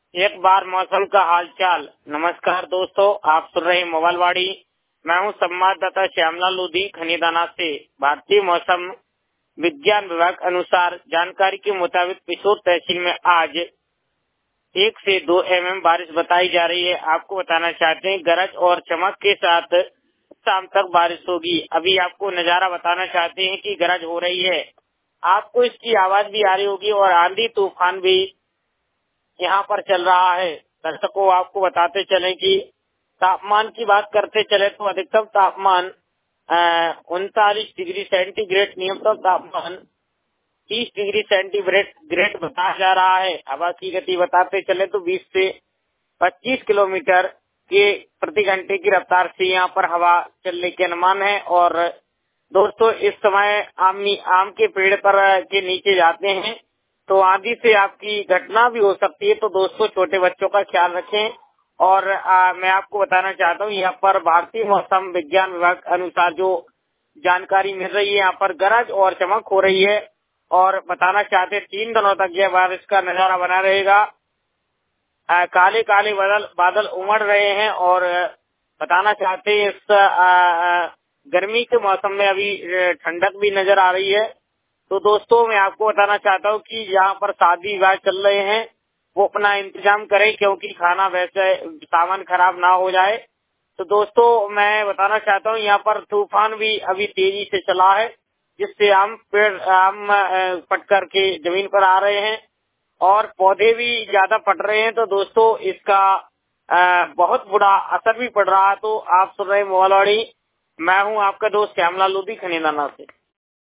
एक बार मौसम का हालचाल। नमस्कार दोस्तों, आप सुन रहे हैं मोबाइलवाड़ी। मैं हूं संवाददाता श्यामलाल लोधी खनीदाना से। भारतीय मौसम विज्ञान विभाग अनुसार जानकारी के मुताबिक पिशोर तहसील में आज 1 से 2 mm बारिश बताई जा रही है। आपको बताना चाहते हैं गरज और चमक के साथ शाम तक बारिश होगी। अभी आपको नजारा बताना चाहते हैं कि गरज हो रही है, आपको इसकी आवाज भी आ रही होगी और आंधी तूफान भी यहाँ पर चल रहा है। दर्शकों, आपको बताते चले कि तापमान की बात करते चले तो अधिकतम तापमान 39 डिग्री सेंटीग्रेड, न्यूनतम तापमान 30 डिग्री सेंटीग्रेड बताया जा रहा है। हवा की गति बताते चले तो 20 से 25 किलोमीटर के प्रति घंटे की रफ्तार से यहाँ पर हवा चलने के अनुमान है। और दोस्तों, इस समय आम के पेड़ पर के नीचे जाते हैं तो आंधी से आपकी घटना भी हो सकती है। तो दोस्तों, छोटे बच्चों का ख्याल रखें। और मैं आपको बताना चाहता हूँ, यहाँ पर भारतीय मौसम विज्ञान विभाग अनुसार जो जानकारी मिल रही है, यहाँ पर गरज और चमक हो रही है। और बताना चाहते हैं 3 दिनों तक यह बारिश का नजारा बना रहेगा। काले काले बादल उमड़ रहे हैं। और बताना चाहते हैं इस गर्मी के मौसम में अभी ठंडक भी नजर आ रही है। तो दोस्तों, मैं आपको बताना चाहता हूँ कि यहाँ पर शादी विवाह चल रहे हैं, वो अपना इंतजाम करें क्योंकि खाना वैसे सामान खराब ना हो जाए। तो दोस्तों, मैं बताना चाहता हूँ यहाँ पर तूफान भी अभी तेजी से चला है, जिससे आम पट करके जमीन पर आ रहे हैं और पौधे भी ज्यादा पट रहे हैं। तो दोस्तों, इसका बहुत बुरा असर भी पड़ रहा है। तो आप सुन रहे हैं मोबाइलवाड़ी। मैं हूँ आपका दोस्त श्यामलाल लोधी खनीदाना से।